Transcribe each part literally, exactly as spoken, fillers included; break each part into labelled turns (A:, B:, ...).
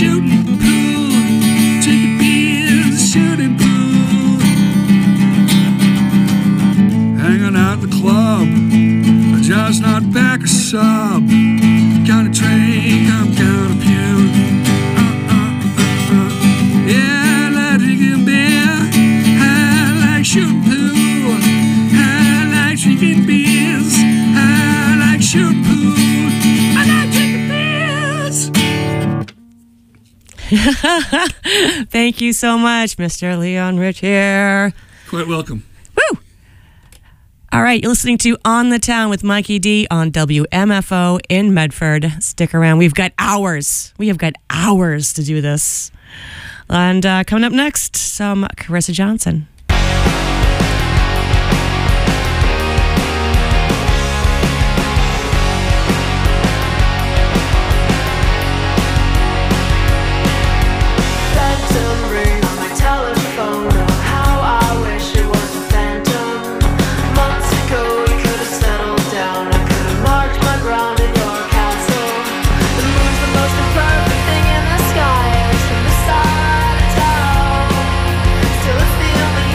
A: shooting pool, drinking beers, shooting pool, hanging out in the club, just not back a sub. Gotta drink, I'm gonna puke. Uh, uh, uh, uh. Yeah, I like drinking beer, I like shooting pool, I like drinking beers, I like shooting pool, I like drinking beers.
B: Thank you so much, Mister Leon Rich here.
A: Quite welcome.
B: Woo! All right, you're listening to On the Town with Mikey D on W M F O in Medford. Stick around. We've got hours. We have got hours to do this. And uh, coming up next, some Carissa Johnson.
C: Still, it's the only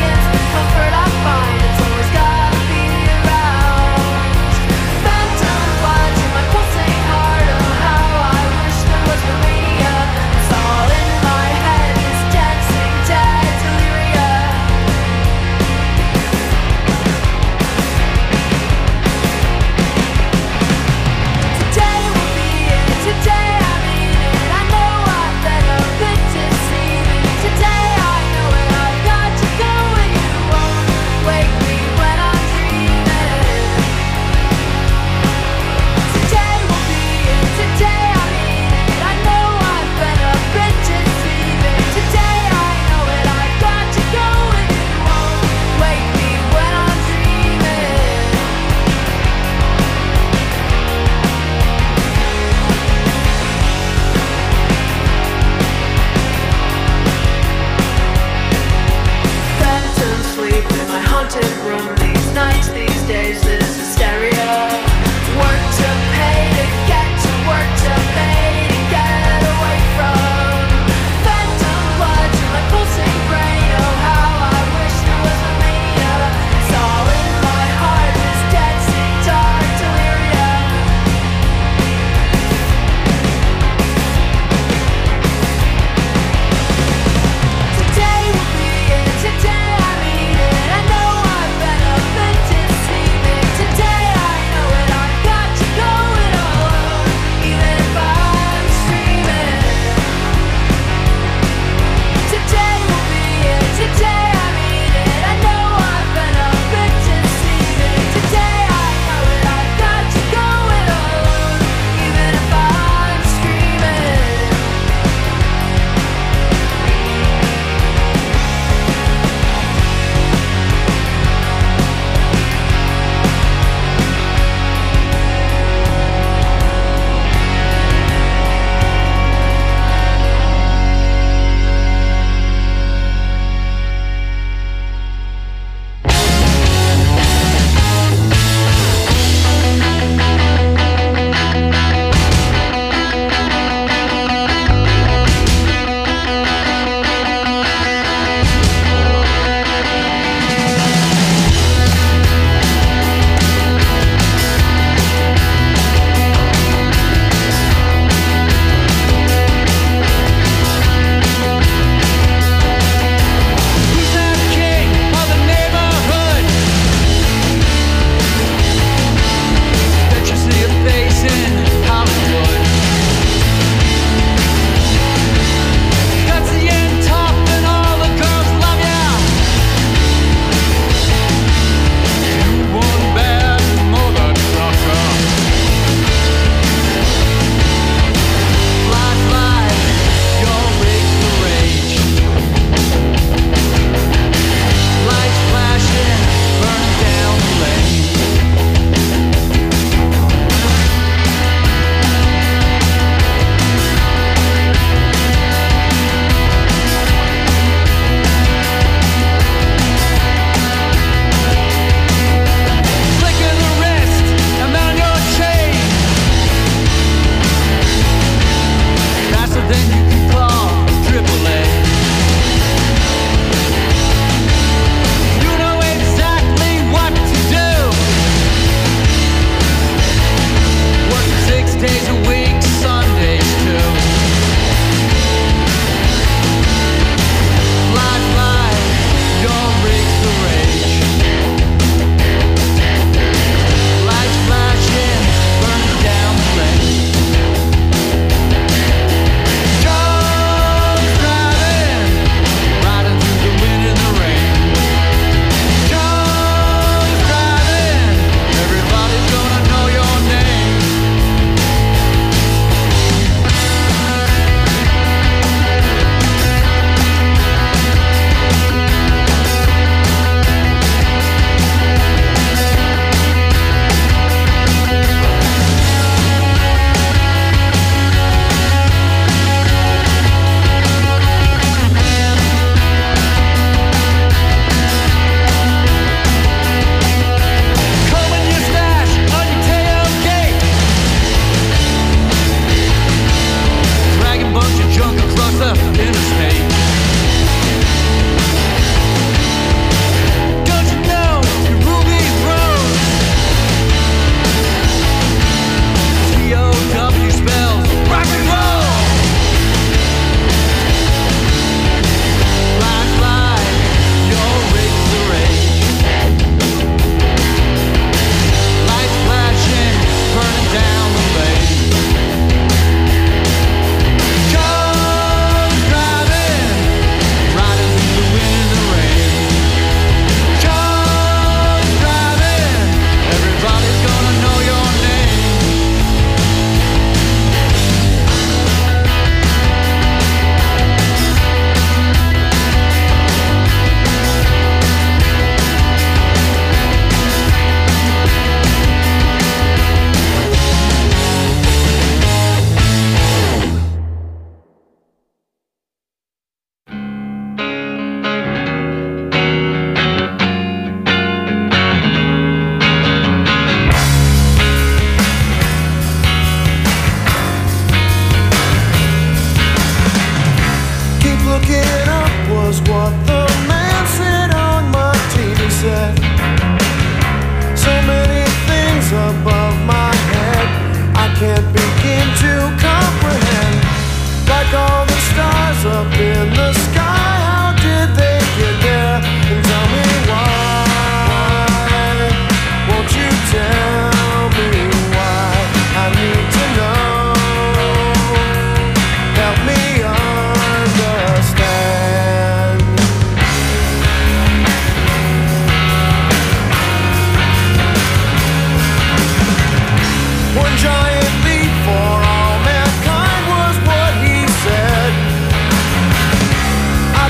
C: can't begin to comprehend. Like all the stars up in the sky, how did they get there? And tell me why, won't you tell me why? I need to know, help me understand. One giant leap for all mankind was what he said. I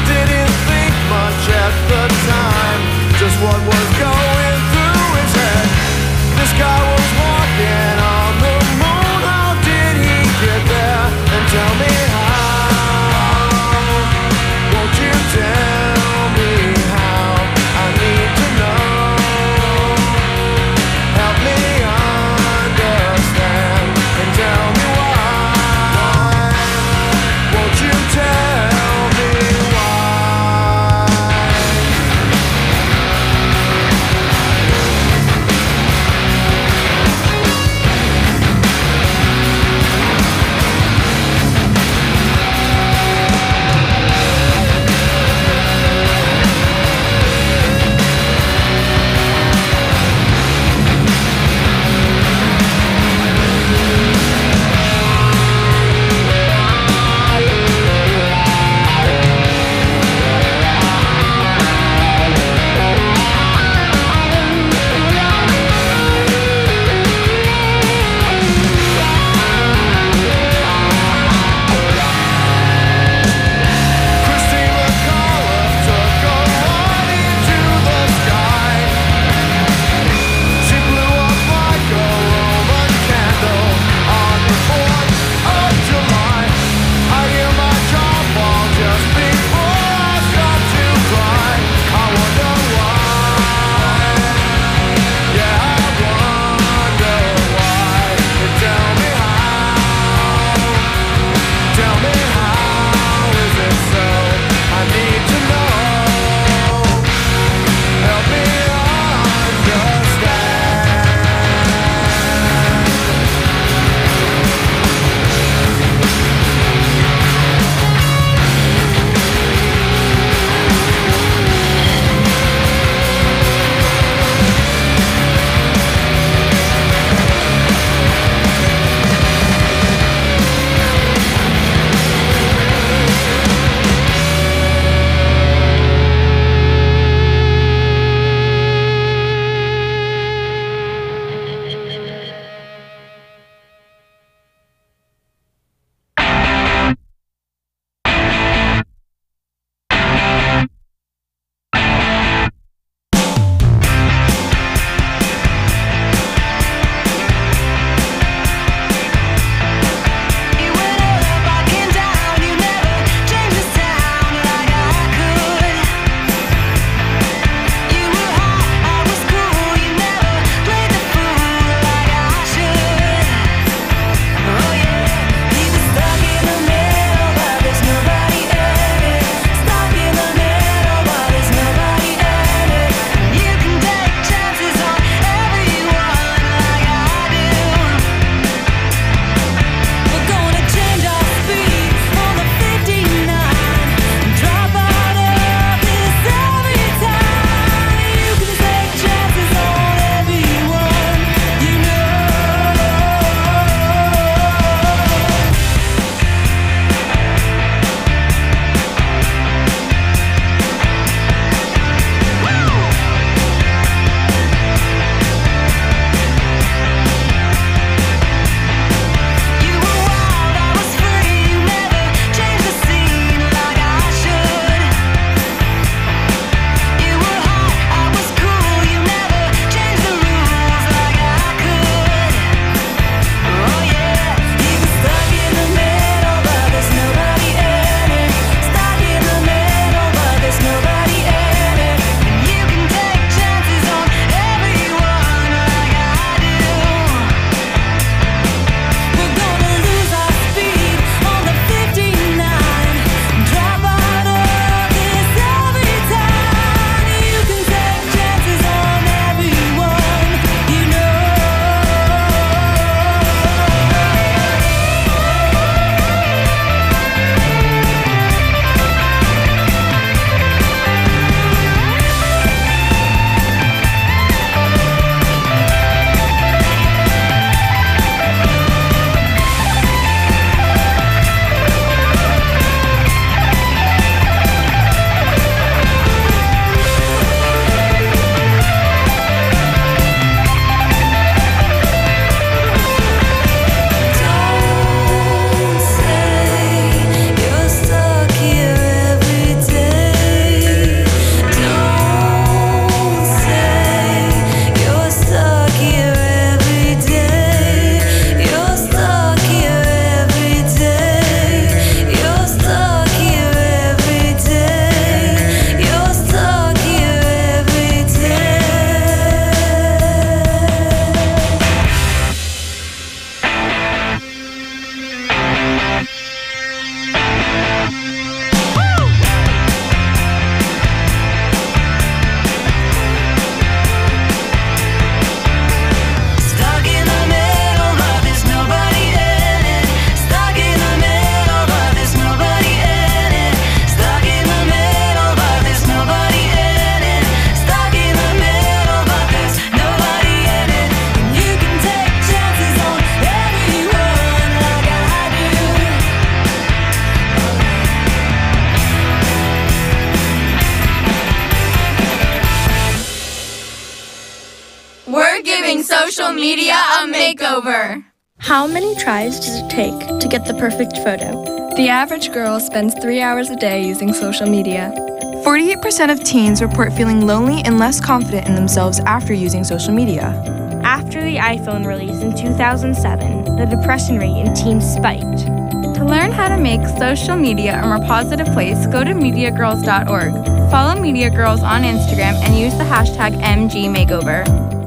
D: social media a makeover.
E: How many tries does it take to get the perfect photo?
F: The average girl spends three hours a day using social media.
G: forty-eight percent of teens report feeling lonely and less confident in themselves after using social media.
E: After the iPhone release in two thousand seven, the depression rate in teens spiked.
F: To learn how to make social media a more positive place, go to media girls dot org. Follow Media Girls on Instagram and use the hashtag M G Makeover.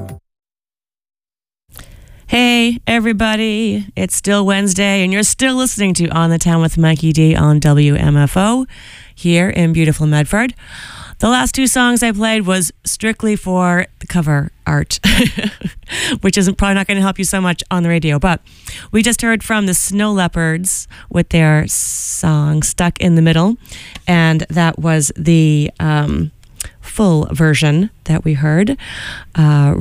B: Hey, everybody. It's still Wednesday, and you're still listening to On the Town with Mikey D on W M F O here in beautiful Medford. The last two songs I played was strictly for the cover art, which isn't probably not going to help you so much on the radio. But we just heard from the Snow Leopards with their song Stuck in the Middle, and that was the um, full version that we heard, uh,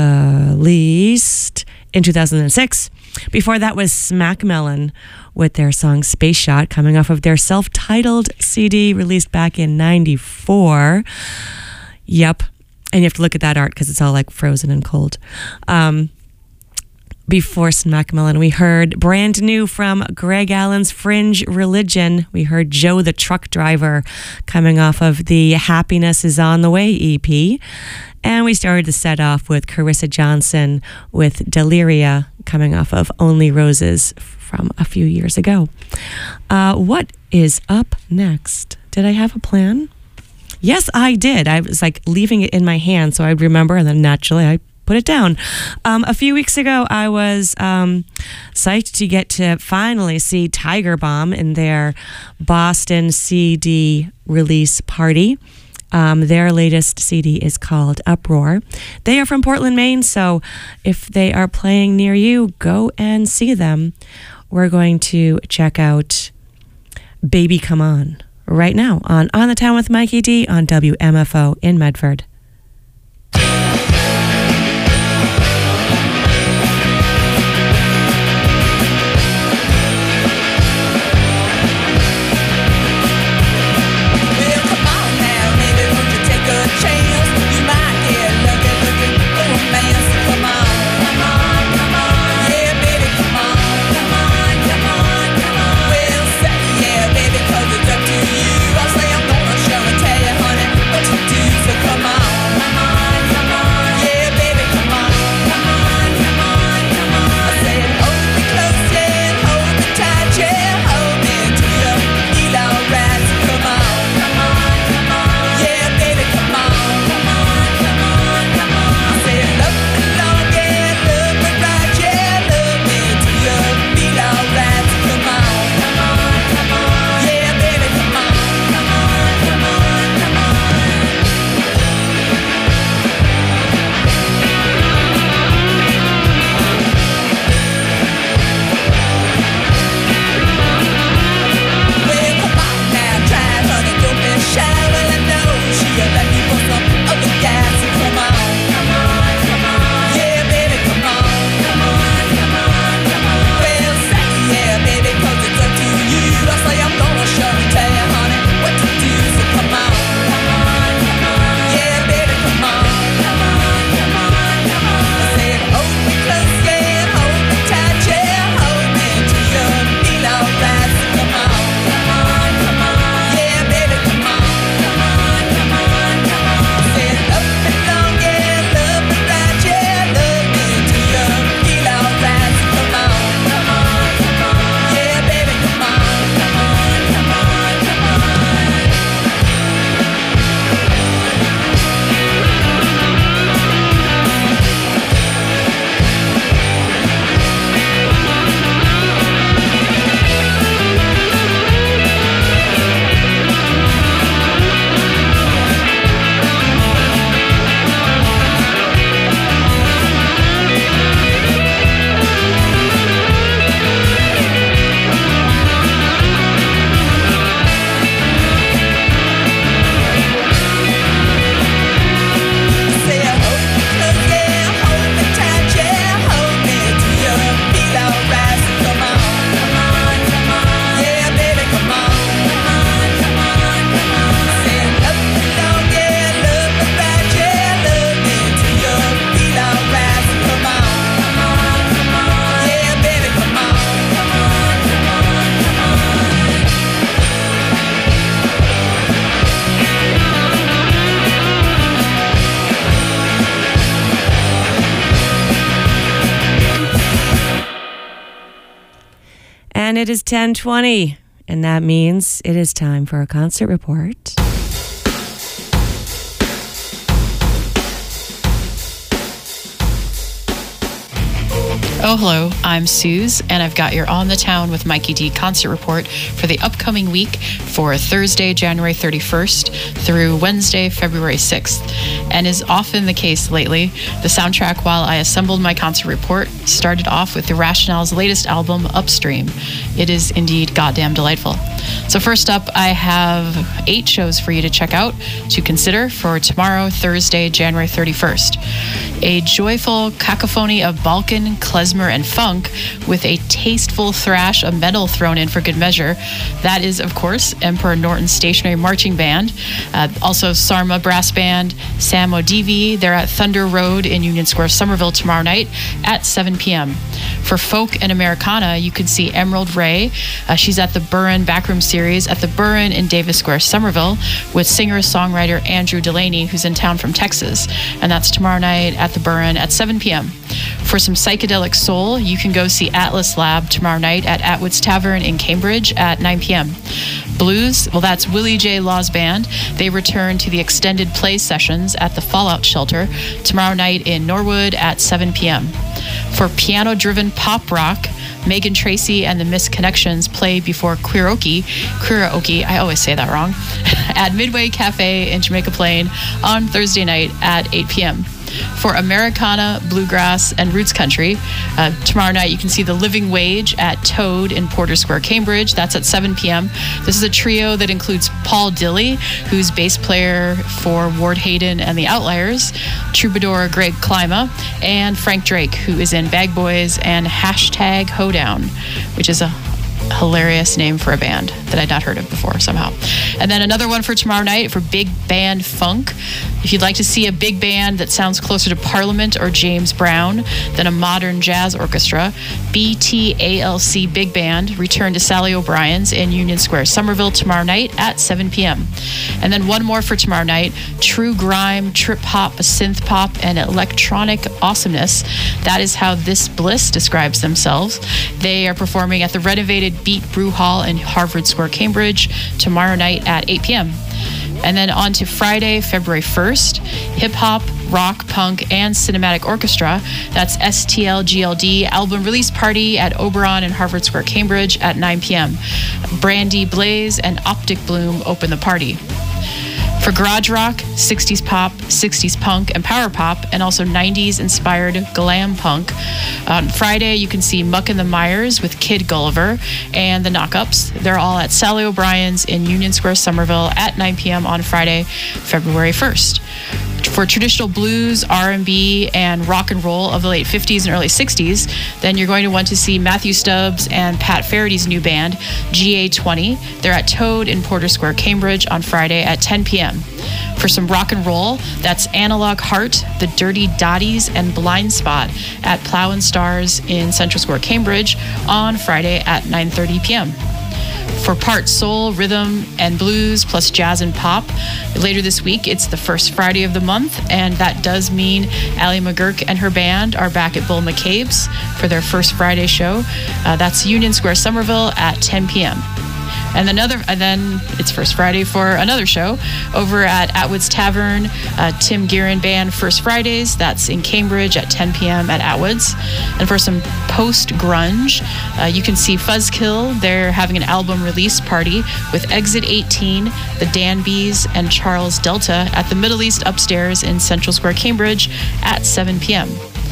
B: released in two thousand six. Before that was Smack Melon with their song Space Shot, coming off of their self-titled C D released back in ninety-four. Yep. And you have to look at that art because it's all like frozen and cold. Um, before Smack Melon, we heard brand new from Greg Allen's Fringe Religion. We heard Joe the Truck Driver coming off of the Happiness is on the Way E P. And we started the set off with Carissa Johnson with Deliria coming off of Only Roses from a few years ago. Uh, what is up next? Did I have a plan? Yes, I did. I was like leaving it in my hand so I'd remember, and then naturally I put it down. Um, a few weeks ago, I was um, psyched to get to finally see Tiger Bomb in their Boston C D release party. Um, their latest C D is called Uproar. They are from Portland, Maine, so if they are playing near you, go and see them. We're going to check out Baby Come On right now on On the Town with Mikey D on W M F O in Medford.
C: Come on.
B: And it is ten twenty, and that means it is time for a concert report.
H: Oh, hello, I'm Suze, and I've got your On the Town with Mikey D concert report for the upcoming week for Thursday, January thirty-first through Wednesday, February sixth. And as often the case lately, the soundtrack while I assembled my concert report started off with The Rationale's latest album, Upstream. It is indeed goddamn delightful. So first up, I have eight shows for you to check out, to consider for tomorrow, Thursday, January thirty-first. A joyful cacophony of Balkan, klezmer, and funk with a tasteful thrash of metal thrown in for good measure. That is, of course, Emperor Norton Stationary Marching Band. Uh, also, Sarma Brass Band, Sam O'Deevy. They're at Thunder Road in Union Square, Somerville tomorrow night at seven p.m. For folk and Americana, you can see Emerald Ray. Uh, she's at the Burren Backroom Series at the Burren in Davis Square, Somerville, with singer-songwriter Andrew Delaney, who's in town from Texas. And that's tomorrow night at the Burren at seven p.m. For some psychedelic soul, you can go see Atlas Lab tomorrow night at Atwood's Tavern in Cambridge at nine p.m. Blues, well, that's Willie J. Law's band. They return to the extended play sessions at the Fallout Shelter tomorrow night in Norwood at seven p.m. For piano-driven pop rock, Megan Tracy and the Misconnections play before Queeroke, Queeroke, I always say that wrong, at Midway Cafe in Jamaica Plain on Thursday night at eight p.m. For Americana, Bluegrass, and Roots Country, uh, tomorrow night you can see The Living Wage at Toad in Porter Square, Cambridge. That's at seven p.m. This is a trio that includes Paul Dilley, who's bass player for Ward Hayden and the Outliers, troubadour Greg Klima, and Frank Drake, who is in Bag Boys and Hashtag Hoedown, which is a hilarious name for a band that I'd not heard of before somehow. And then another one for tomorrow night for Big Band Funk. If you'd like to see a big band that sounds closer to Parliament or James Brown than a modern jazz orchestra, B T A L C Big Band return to Sally O'Brien's in Union Square, Somerville tomorrow night at seven p.m. And then one more for tomorrow night, true grime, trip hop, synth pop, and electronic awesomeness. That is how This Bliss describes themselves. They are performing at the renovated Beat Brew Hall in Harvard Square, Cambridge tomorrow night at eight p.m. And then on to Friday, February first, hip-hop, rock, punk, and cinematic orchestra. That's S T L G L D album release party at Oberon in Harvard Square, Cambridge at nine p.m. Brandy Blaze and Optic Bloom open the party. For garage rock, sixties pop, sixties punk, and power pop, and also nineties inspired glam punk. On Friday, you can see Muck and the Myers with Kid Gulliver and the Knockups. They're all at Sally O'Brien's in Union Square, Somerville at nine p.m. on Friday, February first. For traditional blues, R and B, and rock and roll of the late fifties and early sixties, then you're going to want to see Matthew Stubbs and Pat Farady's new band, G A twenty. They're at Toad in Porter Square, Cambridge on Friday at ten p.m. For some rock and roll, that's Analog Heart, The Dirty Dotties, and Blind Spot at Plow and Stars in Central Square, Cambridge on Friday at nine thirty p.m. For part soul, rhythm, and blues, plus jazz and pop, later this week, it's the first Friday of the month, and that does mean Allie McGurk and her band are back at Bull McCabe's for their first Friday show. Uh, that's Union Square, Somerville at ten p.m. And another, and then it's First Friday for another show over at Atwood's Tavern. Uh, Tim Guerin Band First Fridays. That's in Cambridge at ten p.m. at Atwood's. And for some post-grunge, uh, you can see Fuzzkill. They're having an album release party with Exit eighteen, the Danbys, and Charles Delta at the Middle East Upstairs in Central Square, Cambridge at seven p.m.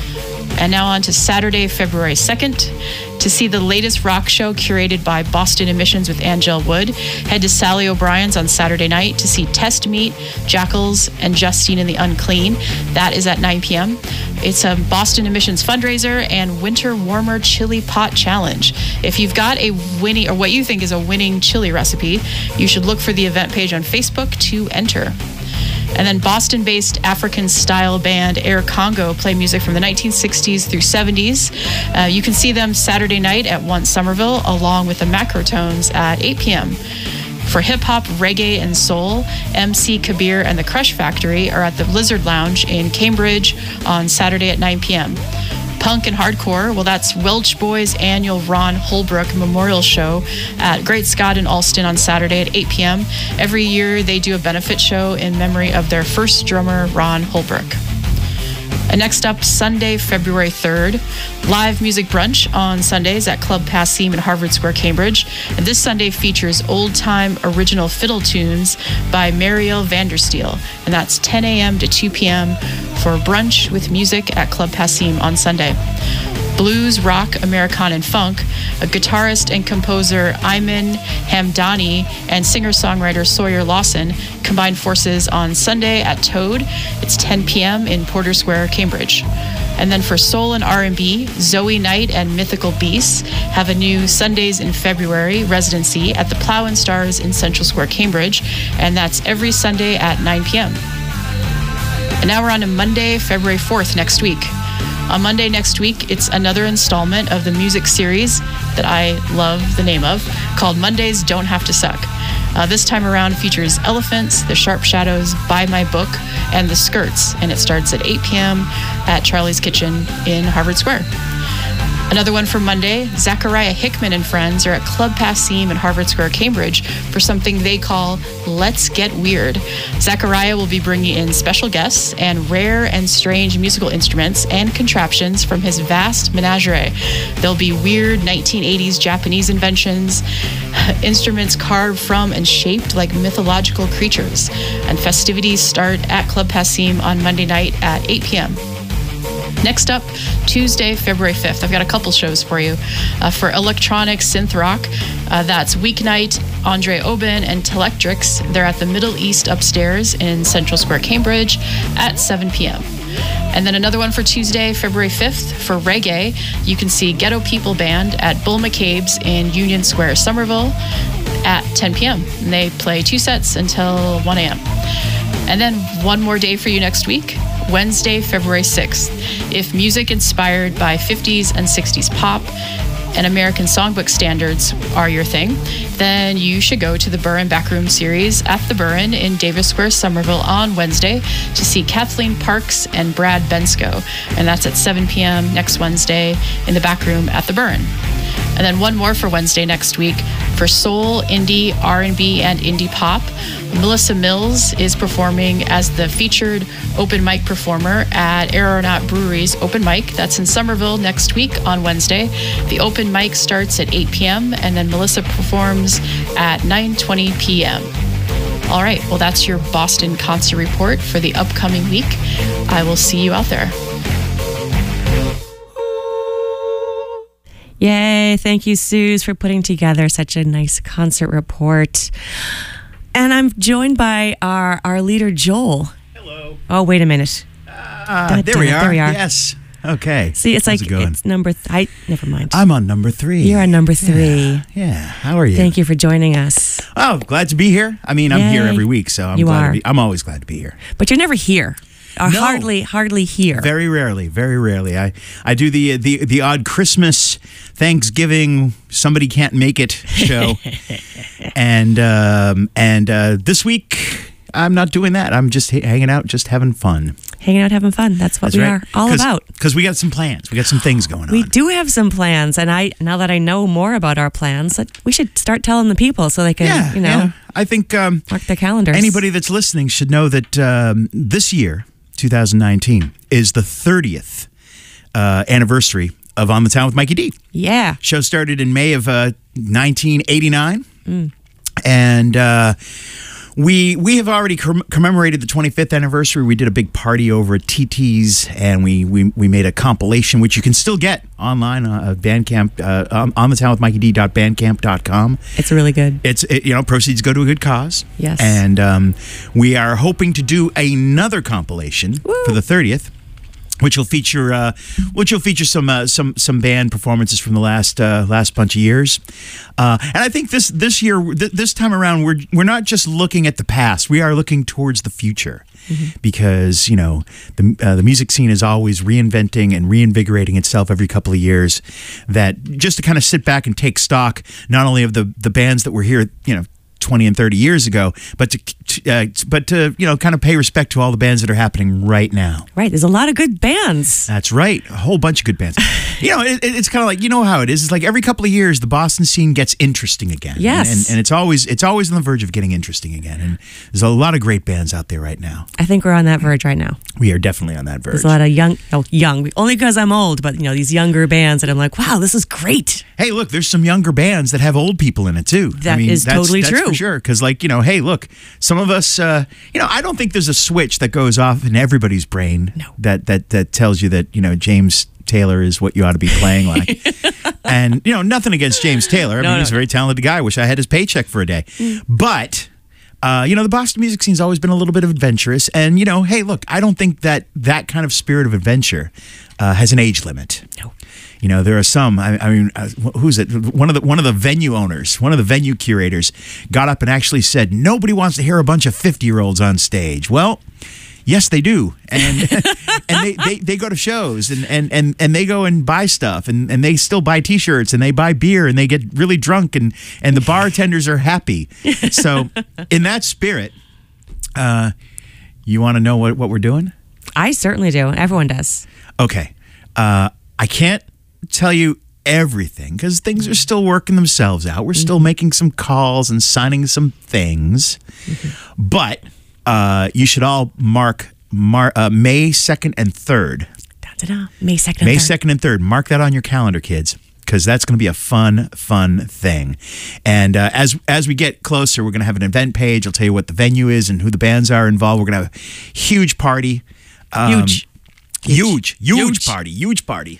H: And now on to Saturday, February second. To see the latest rock show curated by Boston Emissions with Angel Wood, head to Sally O'Brien's on Saturday night to see Test Meat, Jackals, and Justine and the Unclean. That is at nine p.m. It's a Boston Emissions fundraiser and Winter Warmer Chili Pot Challenge. If you've got a winning, or what you think is a winning chili recipe, you should look for the event page on Facebook to enter. And then Boston-based African-style band Air Congo play music from the nineteen sixties through seventies. Uh, you can see them Saturday night at Once Somerville, along with the Macrotones at eight p.m. For hip-hop, reggae, and soul, M C Kabir and the Crush Factory are at the Blizzard Lounge in Cambridge on Saturday at nine p.m. Punk and hardcore, well, that's Welch Boys' annual Ron Holbrook Memorial Show at Great Scott in Alston on Saturday at eight p.m. Every year they do a benefit show in memory of their first drummer, Ron Holbrook. And next up, Sunday, February third, live music brunch on Sundays at Club Passim in Harvard Square, Cambridge. And this Sunday features old-time original fiddle tunes by Mariel Vandersteel. And that's ten a.m. to two p.m. for brunch with music at Club Passim on Sunday. Blues, rock, Americana, and funk, a guitarist and composer Ayman Hamdani and singer-songwriter Sawyer Lawson combine forces on Sunday at Toad. It's ten p.m. in Porter Square, Cambridge. And then for soul and R and B, Zoe Knight and Mythical Beasts have a new Sundays in February residency at the Plow and Stars in Central Square, Cambridge, and that's every Sunday at nine p.m. And now we're on to Monday, February fourth next week. On Monday next week, it's another installment of the music series that I love the name of, called Mondays Don't Have to Suck. Uh, this time around features Elephants, The Sharp Shadows, Buy My Book, and The Skirts, and it starts at eight p.m. at Charlie's Kitchen in Harvard Square. Another one for Monday, Zachariah Hickman and friends are at Club Passim in Harvard Square, Cambridge for something they call Let's Get Weird. Zachariah will be bringing in special guests and rare and strange musical instruments and contraptions from his vast menagerie. There'll be weird nineteen eighties Japanese inventions, instruments carved from and shaped like mythological creatures. And festivities start at Club Passim on Monday night at eight p.m. Next up, Tuesday, February fifth. I've got a couple shows for you. Uh, for electronic synth rock, uh, that's Weeknight, Andre Oben, and Telectrics. They're at the Middle East upstairs in Central Square, Cambridge at seven p.m. And then another one for Tuesday, February fifth. For reggae, you can see Ghetto People Band at Bull McCabe's in Union Square, Somerville at ten p.m. And they play two sets until one a.m. And then one more day for you next week, Wednesday, February sixth. If music inspired by fifties and sixties pop and American songbook standards are your thing, then you should go to the Burren Backroom Series at the Burren in Davis Square, Somerville on Wednesday to see Kathleen Parks and Brad Bensko. And that's at seven p.m. next Wednesday in the Backroom at the Burren. And then one more for Wednesday next week. For soul, indie, R and B, and indie pop, Melissa Mills is performing as the featured open mic performer at Aeronaut Brewery's open mic. That's in Somerville next week on Wednesday. The open mic starts at eight p.m. and then Melissa performs at nine twenty p.m. All right, well, that's your Boston concert report for the upcoming week. I will see you out there.
B: Yay. Thank you, Suze, for putting together such a nice concert report. And I'm joined by our, our leader, Joel.
I: Hello.
B: Oh, wait a minute.
I: Uh, there, we
B: it,
I: are.
B: there we are.
I: Yes. Okay.
B: See, it's
I: How's
B: like,
I: it going?
B: it's number, th- I, never mind.
I: I'm on number three.
B: You're on number three.
I: Yeah. yeah. How are you?
B: Thank you for joining us.
I: Oh, glad to be here. I mean, I'm
B: Yay.
I: here every week, so I'm
B: You
I: glad
B: are.
I: to be. I'm always glad to be here.
B: But you're never here. Or
I: No.
B: hardly, hardly here.
I: Very rarely, very rarely. I, I do the the the odd Christmas, Thanksgiving, somebody can't make it show, and um, and uh, this week I'm not doing that. I'm just h- hanging out, just having fun.
B: Hanging out, having fun. That's what
I: That's
B: we
I: right.
B: are all
I: Cause,
B: about.
I: Because we got some plans. We got some things going
B: We
I: on.
B: do have some plans, and I now that I know more about our plans, that we should start telling the people so they can,
I: Yeah,
B: you know,
I: yeah. I think um,
B: mark their calendars.
I: anybody that's listening should know that um, this year, twenty nineteen, is the thirtieth uh, anniversary of On the Town with Mikey D.
B: Yeah.
I: Show started in May of uh, nineteen eighty-nine,
B: Mm.
I: and uh, we we have already com- commemorated the twenty-fifth anniversary. We did a big party over at T T's, and we we, we made a compilation which you can still get online uh, at Bandcamp uh, on, on the town with Mikey D dot bandcamp dot com.
B: It's really good.
I: It's it, you know proceeds go to a good cause.
B: Yes.
I: And um, we are hoping to do another compilation
B: Woo.
I: for the thirtieth, which will feature uh, which will feature some uh, some some band performances from the last uh, last bunch of years. Uh, and I think this this year th- this time around we're we're not just looking at the past. We are looking towards the future. Mm-hmm. Because you know the uh, the music scene is always reinventing and reinvigorating itself every couple of years. That just to kind of sit back and take stock not only of the the bands that were here, you know, twenty and thirty years ago, but to t- uh, t- but to you know, kind of pay respect to all the bands that are happening right now.
B: Right. There's a lot of good bands.
I: That's right. A whole bunch of good bands. You know, it, it's kind of like, you know how it is. It's like every couple of years, the Boston scene gets interesting again.
B: Yes.
I: And, and, and it's always it's always on the verge of getting interesting again. And there's a lot of great bands out there right now.
B: I think we're on that verge right now.
I: We are definitely on that verge.
B: There's a lot of young, oh, young, only because I'm old, but you know, these younger bands that I'm like, wow, this is great.
I: Hey, look, there's some younger bands that have old people in it too.
B: That
I: I mean,
B: is
I: that's,
B: totally
I: that's
B: true.
I: for sure. Because, like, you know, hey, look, some of us, uh, you know, I don't think there's a switch that goes off in everybody's brain
B: No.
I: that that that tells you that, you know, James Taylor is what you ought to be playing like. And, you know, nothing against James Taylor. I
B: No,
I: mean,
B: no.
I: he's a very talented guy. I wish I had his paycheck for a day. But, uh, you know, the Boston music scene's always been a little bit of adventurous. And, you know, hey, look, I don't think that that kind of spirit of adventure uh, has an age limit.
B: No.
I: You know, there are some. I, I mean, uh, who's it? One of the one of the venue owners, one of the venue curators, got up and actually said, "Nobody wants to hear a bunch of fifty-year-olds on stage." Well, yes, they do, and and they, they, they go to shows and, and, and, and they go and buy stuff and, and they still buy T-shirts and they buy beer and they get really drunk and, and the bartenders are happy. So, in that spirit, uh, you want to know what, what we're doing?
B: I certainly do. Everyone does.
I: Okay, uh, I can't tell you everything because things are still working themselves out. We're still making some calls and signing some things, but uh, you should all mark mar- uh, May second and third.
B: Da-da-da. May second and
I: May
B: third.
I: second and third. Mark that on your calendar, kids, because that's going to be a fun, fun thing. And uh, as as we get closer, we're going to have an event page. I'll tell you what the venue is and who the bands are involved. We're going to have a huge party. Um,
B: Huge.
I: Huge, huge,
B: Huge.
I: party, huge party.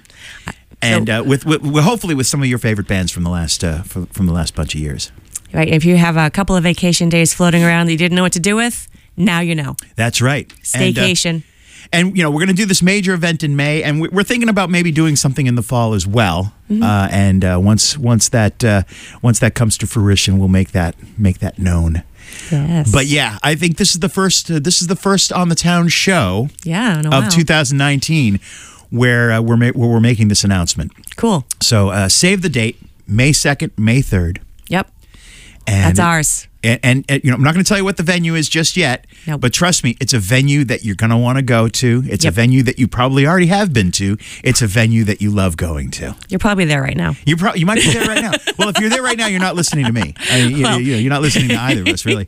I: And uh, with, with, with hopefully with some of your favorite bands from the last uh, from, from the last bunch of years.
B: Right. If you have a couple of vacation days floating around that you didn't know what to do with, now you know.
I: That's right. And, uh,
B: Staycation.
I: And, you know, we're going to do this major event in May, and we- we're thinking about maybe doing something in the fall as well.
B: Mm-hmm.
I: Uh, and uh, once once that uh, once that comes to fruition, we'll make that make that known.
B: Yes.
I: But yeah, I think this is the first uh, this is the first On the Town show
B: yeah, no,
I: of
B: wow.
I: two thousand nineteen where uh, we're ma- where we're making this announcement.
B: Cool.
I: So uh, save the date, May second, May third.
B: Yep.
I: And
B: That's ours.
I: And, and, and you know, I'm not going to tell you what the venue is just yet.
B: Nope.
I: But trust me, it's a venue that you're going to want to go to. It's
B: Yep.
I: a venue that you probably already have been to. It's a venue that you love going to.
B: You're probably there right now.
I: You pro- you might be there right now. Well, if you're there right now, you're not listening to me. I mean, you,
B: Well.
I: you, you're not listening to either of us, really.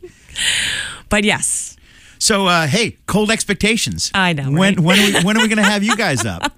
B: But yes.
I: So, uh, hey, cold expectations.
B: I know,
I: When
B: right?
I: when are we, when are we going to have you guys up?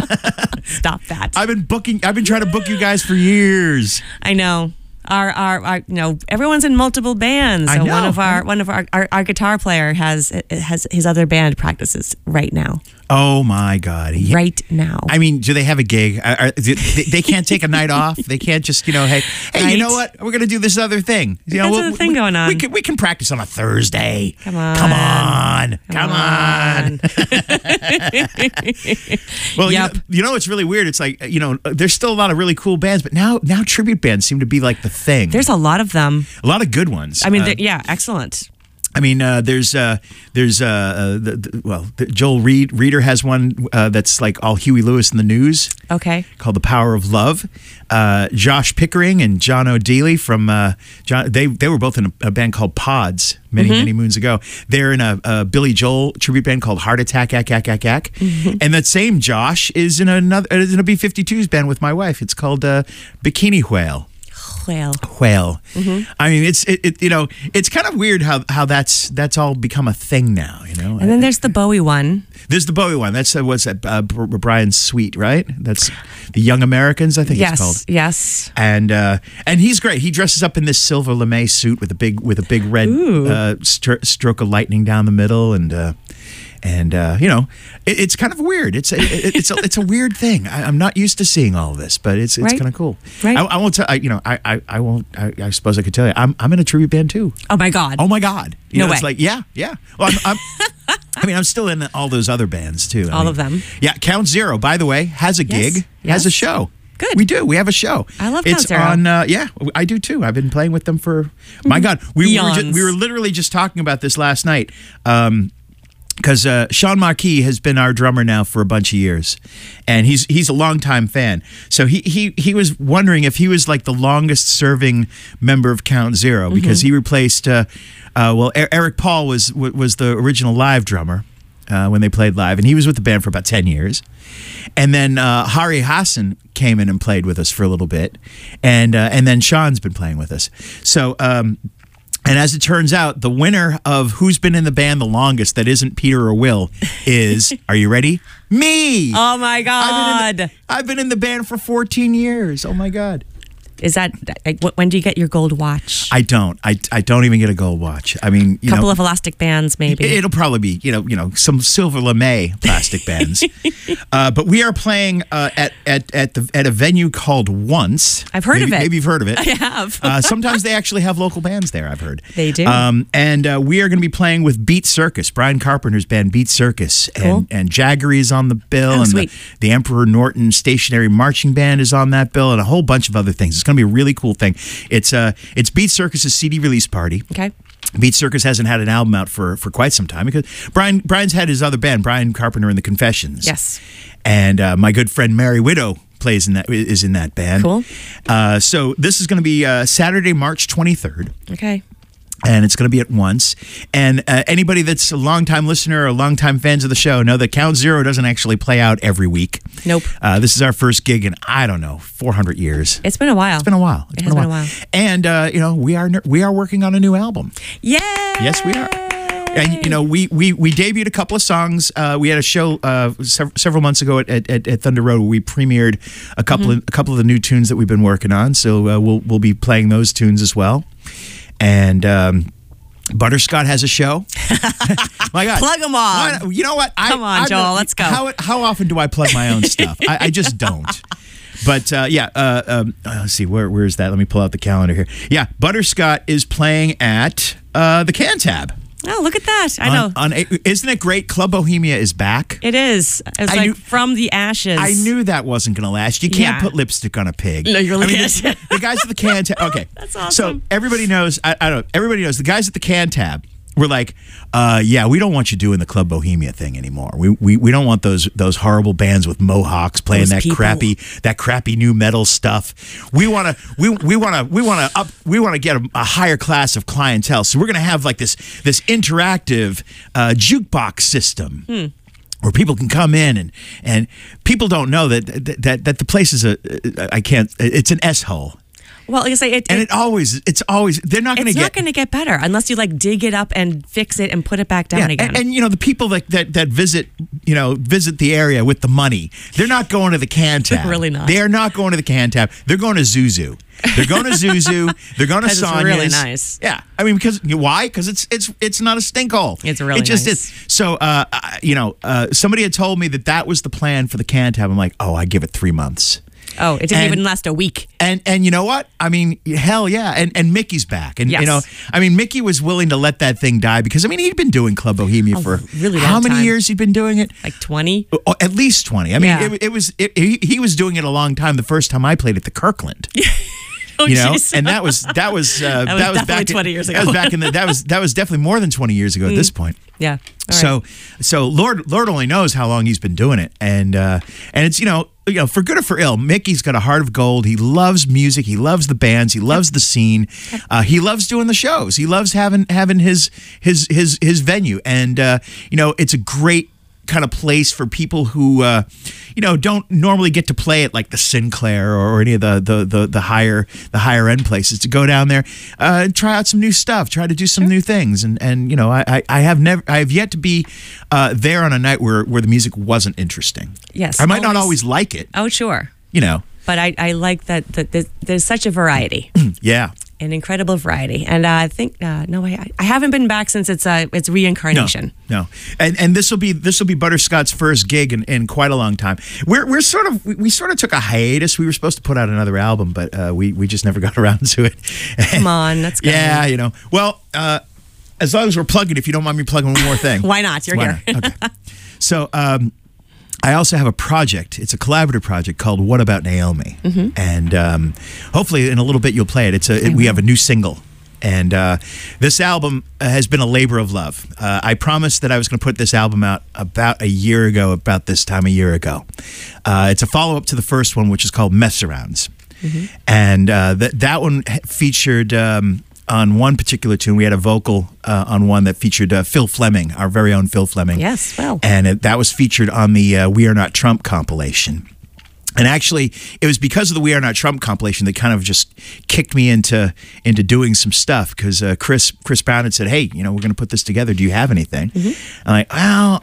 B: Stop that.
I: I've been booking. I've been trying to book you guys for years.
B: I know. Our, our, our, you know, everyone's in multiple bands.
I: I
B: So
I: know.
B: one of our, one of our, our, our guitar player has has his other band practices right now.
I: Oh my God! He-
B: Right now.
I: I mean, do they have a gig? Are, are- they, they can't take a night off. They can't just, you know, hey, hey, you know
B: Right.
I: what? We're gonna do this other thing. You know,
B: There's
I: we'll-
B: another thing
I: we,
B: going on.
I: We can we can practice on a Thursday.
B: Come on.
I: come on, come, on. Well,
B: Yep.
I: you, know, you know, it's really weird. It's like, you know, there's still a lot of really cool bands, but now now tribute bands seem to be like the thing.
B: There's a lot of them.
I: a lot of good ones.
B: I mean,
I: Uh,
B: th- yeah, excellent.
I: I mean, uh, there's uh, there's uh, uh, the, the, well, the, Joel Reed Reeder has one uh, that's like all Huey Lewis in the news.
B: Okay.
I: Called The Power of Love. Uh, Josh Pickering and John O'Deely from uh, John. They they were both in a, a band called Pods many
B: Mm-hmm.
I: many moons ago. They're in a, a Billy Joel tribute band called Heart Attack, Ack Ack Ack Ack.
B: Mm-hmm.
I: And that same Josh is in another is in a B fifty-twos band with my wife. It's called uh, Bikini Whale.
B: Well,
I: Whale.
B: Mm-hmm.
I: I mean, it's it, it you know it's kind of weird how how that's that's all become a thing now. You know.
B: and then there's the Bowie one.
I: There's the Bowie one. That's uh, what's that? Uh, Br- Brian Sweet, right? That's the Young Americans, I think it's called.
B: Yes, yes.
I: And uh, and he's great. He dresses up in this silver lame suit with a big with a big red
B: Ooh.
I: uh, stro- stroke of lightning down the middle, and uh, and uh, you know, it, it's kind of weird. It's a, it, it's a, it's a weird thing. I, I'm not used to seeing all of this, but it's it's
B: Right.
I: kind of cool.
B: Right.
I: I, I won't tell. I, you know, I I, I won't. I, I suppose I could tell you. I'm I'm in a tribute band too.
B: Oh my God.
I: Oh my God! You
B: No
I: know, It's
B: way.
I: like yeah, yeah. Well, I'm, I'm I mean, I'm still in all those other bands too. I
B: All
I: mean,
B: of them.
I: Yeah, Count Zero, by the way, has a
B: Yes,
I: gig,
B: yes.
I: has a show.
B: Good.
I: We do. We have a show.
B: I love
I: it's
B: Count Zero.
I: on. Uh, yeah, I do too. I've been playing with them for. My God, we, we were just,
B: Eons.
I: we were literally just talking about this last night. Um, because uh, Sean Marquis has been our drummer now for a bunch of years, and he's he's a longtime fan. So he he he was wondering if he was like the longest serving member of Count Zero, because he replaced. Uh, uh, well, E- Eric Paul was was the original live drummer uh, when they played live, and he was with the band for about ten years. And then uh, Hari Hassan came in and played with us for a little bit, and uh, and then Sean's been playing with us. So. Um, And as it turns out, the winner of who's been in the band the longest that isn't Peter or Will is, are you ready? Me!
B: Oh, my
I: I've
B: God.
I: been, in the, I've been in the band for fourteen years. Oh, my God.
B: Is that, like, wh- when do you get your gold watch?
I: I don't. I, I don't even get a gold watch. I mean, you
B: couple
I: know.
B: of elastic bands, maybe.
I: It'll probably be, you know, you know, some silver lame plastic bands. uh, but we are playing uh, at at at the at a venue called Once.
B: I've heard
I: maybe,
B: of it.
I: Maybe you've heard of it.
B: I have.
I: uh, sometimes they actually have local bands there, I've heard.
B: They do.
I: Um, and uh, we are going to be playing with Beat Circus, Brian Carpenter's band Beat Circus.
B: Cool.
I: And, and Jaggery is on the bill.
B: Oh,
I: and
B: sweet.
I: the, the Emperor Norton Stationary Marching Band is on that bill, and a whole bunch of other things. It's going to be a really cool thing. It's uh, it's Beat Circus's C D release party.
B: Okay.
I: Beat Circus hasn't had an album out for, for quite some time because Brian Brian's had his other band, Brian Carpenter and the Confessions.
B: Yes.
I: And uh, my good friend Mary Widow plays in that is in that band.
B: Cool.
I: Uh, so this is going to be uh, Saturday, March twenty-third.
B: Okay.
I: And it's going to be at Once. And uh, anybody that's a longtime listener or longtime fans of the show know that Count Zero doesn't actually play out every week.
B: Nope.
I: Uh, this is our first gig in, I don't know, four hundred years.
B: It's been a while.
I: It's been a while. It's
B: It has been a while.
I: And, uh, you know, we are we are working on a new album.
B: Yay!
I: Yes, we are. And, you know, we we, we debuted a couple of songs. Uh, we had a show uh, sev- several months ago at, at, at Thunder Road where we premiered a couple
B: Mm-hmm.
I: of a couple of the new tunes that we've been working on. So uh, we'll we'll be playing those tunes as well. And um, Butterscott has a show. My God,
B: Plug 'em all.
I: Why not? You know what? I,
B: Come on,
I: I'm
B: Joel,
I: not-
B: let's go.
I: How how often do I plug my own stuff? I, I just don't. But uh, yeah, uh, um, uh, let's see, where where is that? Let me pull out the calendar here. Yeah, Butterscott is playing at uh, the Cantab.
B: Oh, look at that. I
I: On-
B: know.
I: On, isn't it great? Club Bohemia is back.
B: It is. It's
I: I
B: like
I: knew-
B: from the ashes.
I: I knew that wasn't going to last. You can't
B: Yeah.
I: put lipstick on a pig.
B: No, you really
I: I mean,
B: can't.
I: The, the guys at the can tab. Okay,
B: That's awesome.
I: So everybody knows. I, I don't. Everybody knows the guys at the can tab were like, uh, "Yeah, we don't want you doing the Club Bohemia thing anymore. We we, we don't want those those horrible bands with mohawks playing
B: Those
I: that
B: people.
I: crappy that crappy new metal stuff. We want to we we want to we want to up we want to get a, a higher class of clientele. So we're going to have like this this interactive uh, jukebox system."
B: Hmm.
I: Where people can come in and and people don't know that that that the place is a I can't it's an S-hole.
B: Well, like I say, it,
I: And
B: it,
I: it always, it's always, they're not going to
B: it's
I: get.
B: not going to get better unless you like dig it up and fix it and put it back down
I: Yeah,
B: again.
I: and, and you know the people that, that that visit, you know, visit the area with the money. They're not going to the can tab.
B: Really not.
I: They are not going to the can tab. They're going to Zuzu. They're going to Zuzu. They're going to
B: 'Cause it's
I: Sonya's.
B: really nice.
I: Yeah, I mean, because why? Because it's it's it's not a stinkhole.
B: It's really
I: It just
B: nice.
I: is. So, uh, I- you know, uh, somebody had told me that that was the plan for the can tab. I'm like, oh, I give it three months.
B: oh, it didn't
I: and-
B: even last a week.
I: And and you know what? I mean, hell yeah. And and Mickey's back. And
B: Yes.
I: you know, I mean, Mickey was willing to let that thing die because I mean, he'd been doing Club Bohemia
B: A
I: for
B: really
I: how
B: long
I: many
B: time.
I: years he'd been doing it?
B: Like twenty.
I: Oh, at least twenty. I mean,
B: Yeah.
I: it, it was it, he, he was doing it a long time. The first time I played at the Kirkland.
B: Oh,
I: You know,
B: jeez.
I: and that was that was uh,
B: That was definitely
I: back in-
B: twenty years
I: That
B: ago.
I: was back in the that was that was definitely more than twenty years ago at this point.
B: Yeah. All
I: So,
B: right.
I: so Lord, Lord only knows how long he's been doing it, and uh, and it's you know, you know, for good or for ill, Mickey's got a heart of gold. He loves music. He loves the bands. He loves the scene. Uh, he loves doing the shows. He loves having having his his his his venue, and uh, you know, it's a great kind of place for people who uh, you know don't normally get to play at like the Sinclair or, or any of the, the the the higher the higher end places to go down there uh, and try out some new stuff, try to do some new things, and and you know I, I I have never I have yet to be uh, there on a night where where the music wasn't interesting.
B: Yes,
I: I might not
B: always-
I: always like it,
B: Oh, sure.
I: you know.
B: But I, I like that, that there's, there's such a variety,
I: Yeah.
B: an incredible variety. And uh, I think, uh, no, I, I haven't been back since it's uh, its reincarnation.
I: No, no, and and this will be this will be Butterscott's first gig in, in quite a long time. We're we're sort of we, we sort of took a hiatus. We were supposed to put out another album, but uh, we we just never got around to it.
B: Come on, that's good.
I: Yeah, you know. Well, uh, as long as we're plugging, if you don't mind me plugging one more thing.
B: Why not? You're
I: Why
B: here.
I: not? Okay. So um, I also have a project. It's a collaborative project called What About Naomi?
B: Mm-hmm.
I: And um, hopefully in a little bit you'll play it. It's a it, we have a new single. And uh, this album has been a labor of love. Uh, I promised that I was going to put this album out about a year ago, about this time a year ago. Uh, it's a follow-up to the first one, which is called Mess Arounds. Mm-hmm. And uh, that that one featured... Um, on one particular tune, we had a vocal uh, on one that featured uh, Phil Fleming, our very own Phil Fleming.
B: Yes, Phil.
I: And it, that was featured on the uh, We Are Not Trump compilation. And actually, it was because of the We Are Not Trump compilation that kind of just kicked me into into doing some stuff, because uh, Chris Chris Brown had said, hey, you know, we're going to put this together. Do you have anything? Mm-hmm. I'm like, well,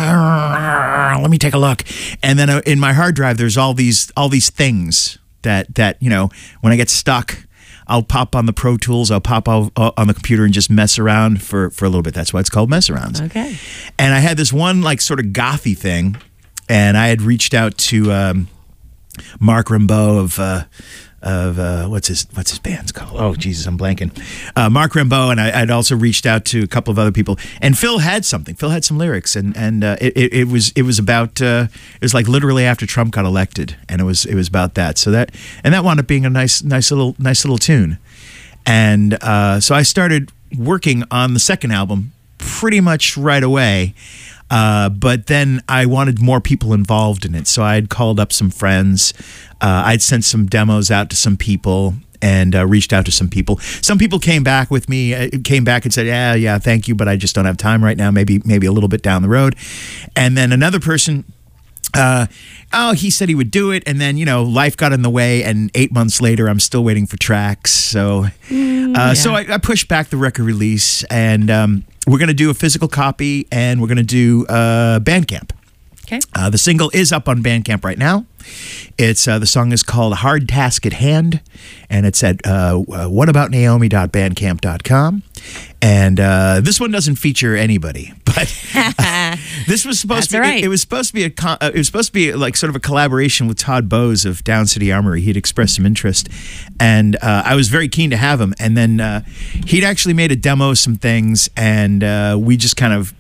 I: uh, let me take a look. And then uh, in my hard drive, there's all these all these things that, that, you know, when I get stuck, I'll pop on the Pro Tools, I'll pop on the computer and just mess around for, for a little bit. That's why it's called Mess Arounds.
B: Okay.
I: And I had this one like sort of gothy thing, and I had reached out to um, Mark Rimbaud of uh, of uh, what's his what's his band's called? Oh Jesus, I'm blanking. Uh, Mark Rimbaud, and I, I'd also reached out to a couple of other people. And Phil had something. Phil had some lyrics, and and uh, it, it, it was it was about uh, it was like literally after Trump got elected, and it was it was about that. So that and that wound up being a nice nice little nice little tune. And uh, so I started working on the second album pretty much right away. Uh, but then I wanted more people involved in it. So I had called up some friends. Uh, I'd sent some demos out to some people and uh, reached out to some people. Some people came back with me, uh, came back and said, yeah, yeah, thank you, but I just don't have time right now, maybe maybe a little bit down the road. And then another person... Uh, oh, he said he would do it, and then, you know, life got in the way, and eight months later, I'm still waiting for tracks. So,
B: Mm,
I: uh,
B: yeah.
I: so I, I pushed back the record release, and um, we're going to do a physical copy, and we're going to do uh, Bandcamp.
B: Okay.
I: Uh, the single is up on Bandcamp right now. It's uh, the song is called Hard Task at Hand, and it's at uh, what about naomi dot bandcamp dot com. And uh, this one doesn't feature anybody, but uh, this was supposed
B: That's
I: to be.
B: right.
I: It, it was supposed to be a. con- uh, It was supposed to be like sort of a collaboration with Todd Bowes of Down City Armory. He'd expressed some interest, and uh, I was very keen to have him. And then uh, he'd actually made a demo of some things, and uh, we just kind of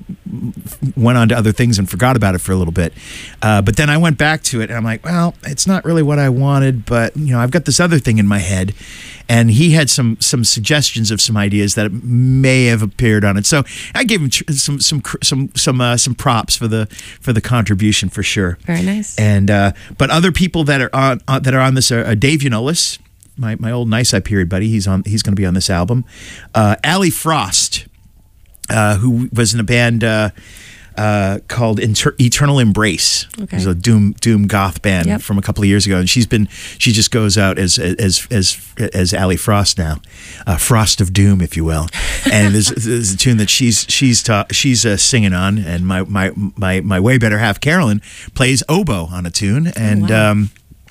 I: went on to other things and forgot about it for a little bit. Uh, but then I went back to it, and I'm like, well, it's not really what I wanted, but, you know, I've got this other thing in my head. And he had some some suggestions of some ideas that may have appeared on it. So I gave him tr- some some cr- some some uh, some props for the for the contribution for sure.
B: Very nice.
I: And uh, but other people that are on uh, that are on this are uh, Dave Yanolis, my my old Nice Eye Period buddy. He's on. He's going to be on this album. Uh, Allie Frost, uh, who was in a band uh, uh, called Inter- Eternal Embrace.
B: Okay.
I: It was a doom doom goth band
B: Yep.
I: from a couple of years ago, and she's been she just goes out as as as as Allie Frost now, uh, Frost of Doom, if you will. And there's, there's a tune that she's she's ta- she's uh, singing on, and my my my my way better half Carolyn plays oboe on a tune, and.
B: wow.
I: um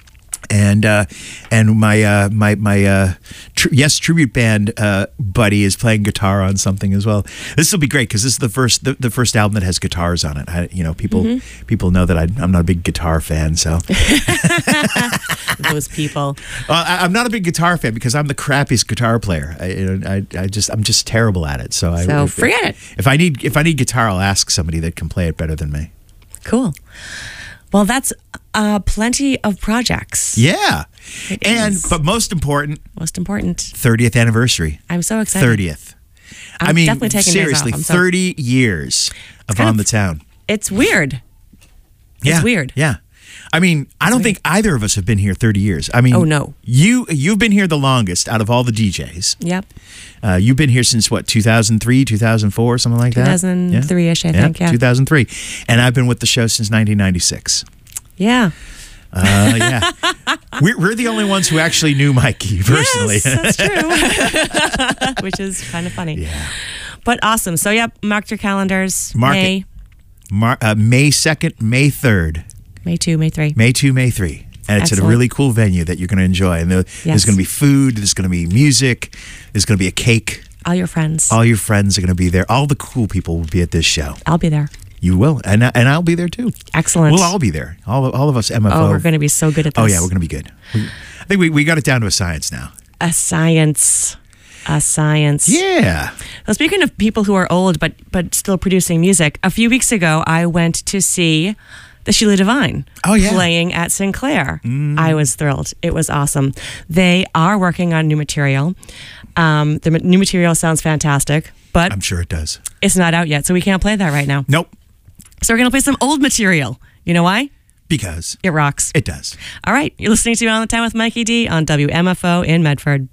I: And uh, and my uh, my my uh, tr- yes tribute band uh, buddy is playing guitar on something as well. This will be great because this is the first the, the first album that has guitars on it. I, you know, people
B: Mm-hmm.
I: people know that I, I'm not a big guitar fan, so
B: Those people.
I: uh, I, I'm not a big guitar fan because I'm the crappiest guitar player. I, you know, I, I just I'm just terrible at it. So I
B: So
I: if,
B: forget it.
I: If I need if I need guitar, I'll ask somebody that can play it better than me.
B: Cool. Well, that's uh, plenty of projects.
I: Yeah,
B: It
I: and
B: is.
I: but most important,
B: Most important.
I: thirtieth anniversary.
B: I'm so excited.
I: thirtieth.
B: I'm
I: I mean,
B: definitely taking days
I: seriously,
B: off. I'm so-
I: thirty years of
B: kind
I: On
B: of-
I: the Town.
B: It's weird.
I: Yeah,
B: It's weird.
I: Yeah, I mean, I don't think either of us have been here thirty years. I mean,
B: Oh, no.
I: you you've been here the longest out of all the D Js.
B: Yep.
I: Uh, you've been here since what, two thousand three, two thousand four, something like that.
B: two thousand three-ish, I think, yeah.
I: two thousand three, and I've been with the show since nineteen ninety-six.
B: Yeah.
I: Uh, yeah, we're, we're the only ones who actually knew Mikey personally.
B: Yes, that's true. Which is kind of funny.
I: Yeah.
B: But awesome. So, yep, mark your calendars.
I: Mark it.
B: May,
I: Mar- uh, May second, May third.
B: May second, May third.
I: May second, May third. And it's at a
B: Excellent.
I: really cool venue that you're going to enjoy. And there, there's
B: Yes.
I: going to be food, there's going to be music, there's going to be a cake.
B: All your friends.
I: All your friends are going to be there. All the cool people will be at this show.
B: I'll be there.
I: You will. And, I- and I'll be there too.
B: Excellent.
I: We'll all be there. All, all of us M F O.
B: Oh, we're going to be so good at this.
I: Oh, yeah, we're going to be good. We, I think we, we got it down to a science now.
B: A science. A science.
I: Yeah.
B: Well, speaking of people who are old but but still producing music, a few weeks ago I went to see the Sheila Divine
I: Oh, yeah.
B: playing at Sinclair. I was thrilled. It was awesome. They are working on new material. Um, the new material sounds fantastic, but
I: I'm sure it does.
B: it's not out yet, so we can't play that right now.
I: Nope.
B: So we're going to play some old material. You know why?
I: Because
B: It rocks.
I: it does.
B: All right, you're listening to On the Town with Mikey D on W M F O in Medford.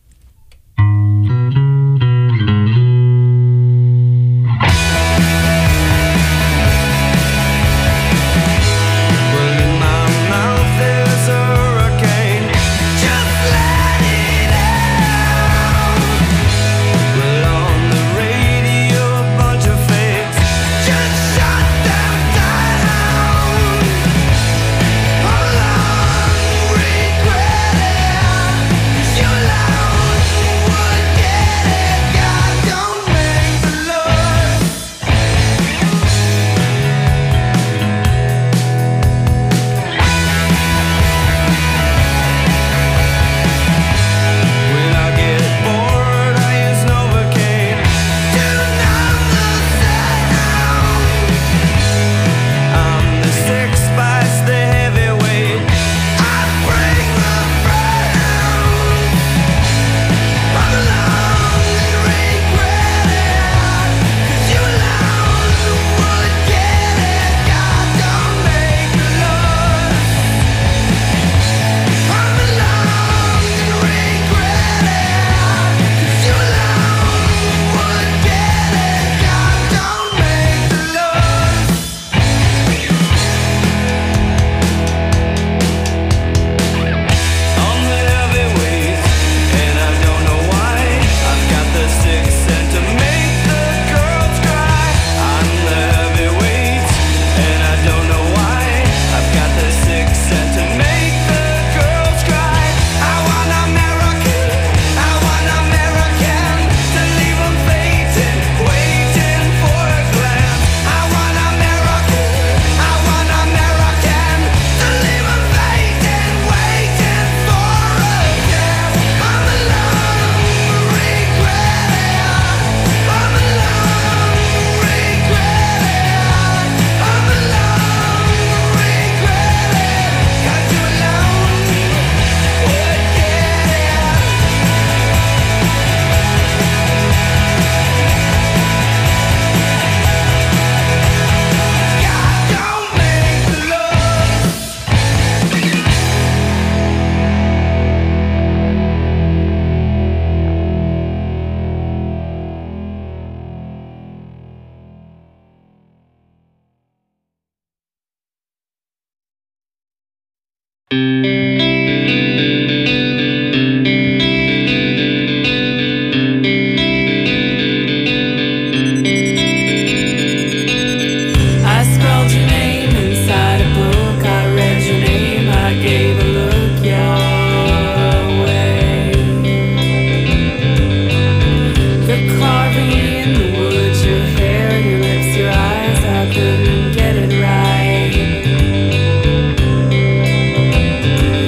C: Get it right.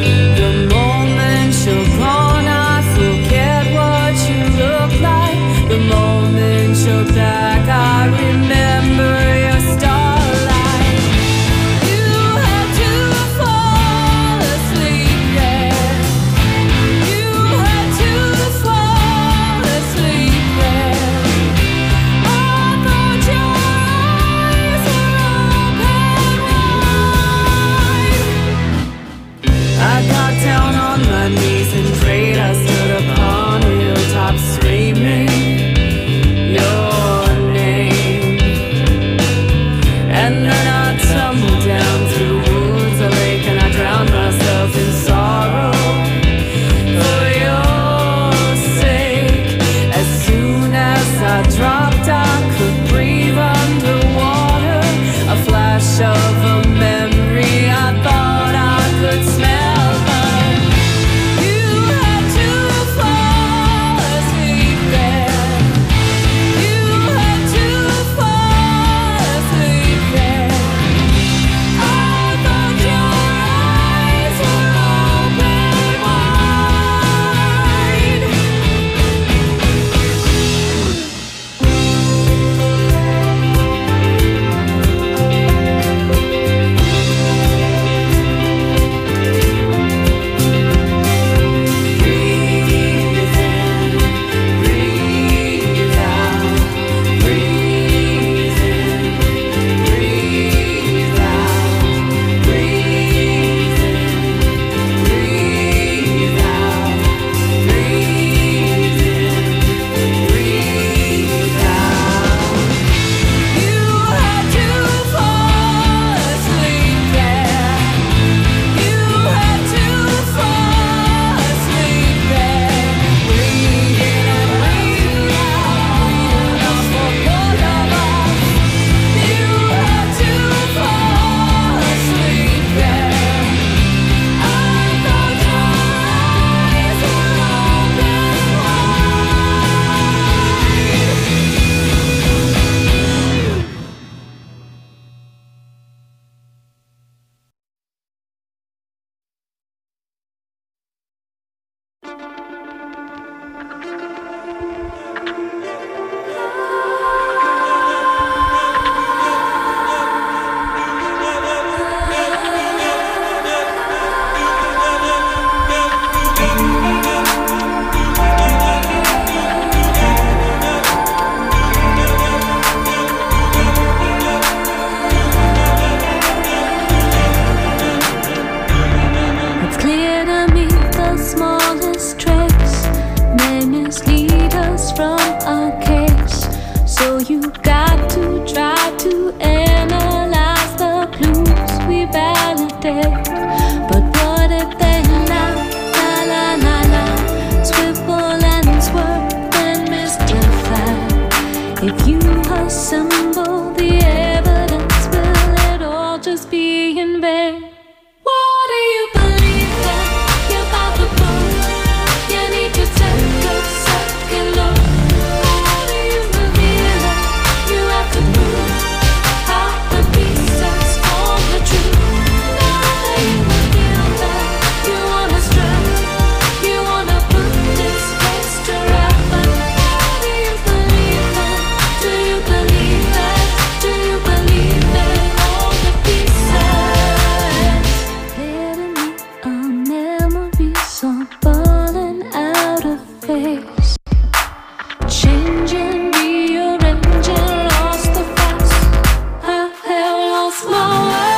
J: must lead us from our case. So you got to try to analyze the clues we validate. But what if they lie, lie, lie, lie, lie, swivel and swerve and mystify? If you assemble the evidence, will it all just be in vain? What do you believe that you're about to book? You need to take a second look. How do you reveal that you have to prove how the pieces form the truth? Now that you reveal that you wanna stress, you wanna put this case to rest. But how do you believe that? Do you believe that? Do you believe that all the pieces? Letting me a memory song falling out of face, changing, rearranging, lost the facts. I have lost my way.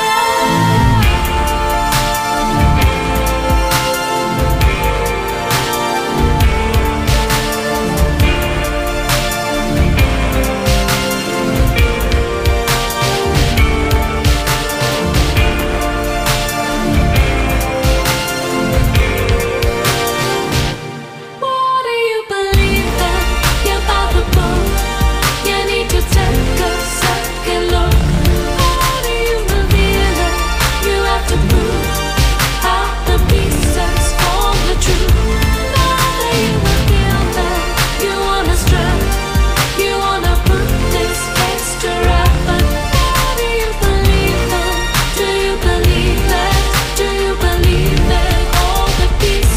J: What do you believe that you're about to book? You need to take a second look. How do you reveal that you have to prove how the pieces form the truth? Now that you reveal that you wanna stress, you wanna put this case to rest. But how do you believe that? Do you believe that? Do you believe that all the pieces?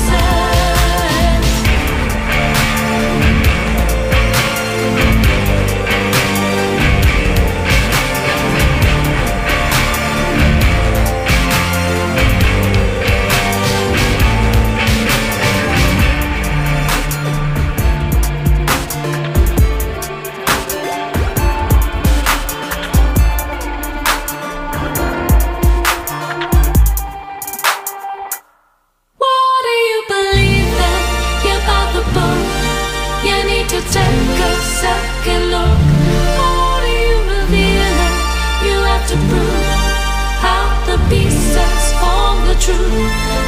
J: What do you believe that you're about to book? You need to take a second look. How do you reveal that you have to prove how the pieces form the truth?